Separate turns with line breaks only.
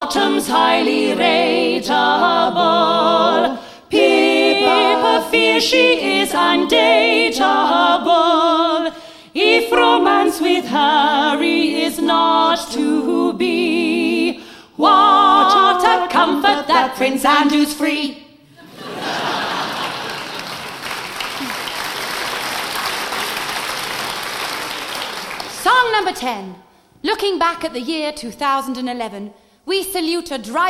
Autumn's highly rateable. Pippa fears she is undateable. If romance with Harry is not to be, what a comfort that Prince Andrew's free.
Song number 10. Looking back at the year 2011, we salute a dry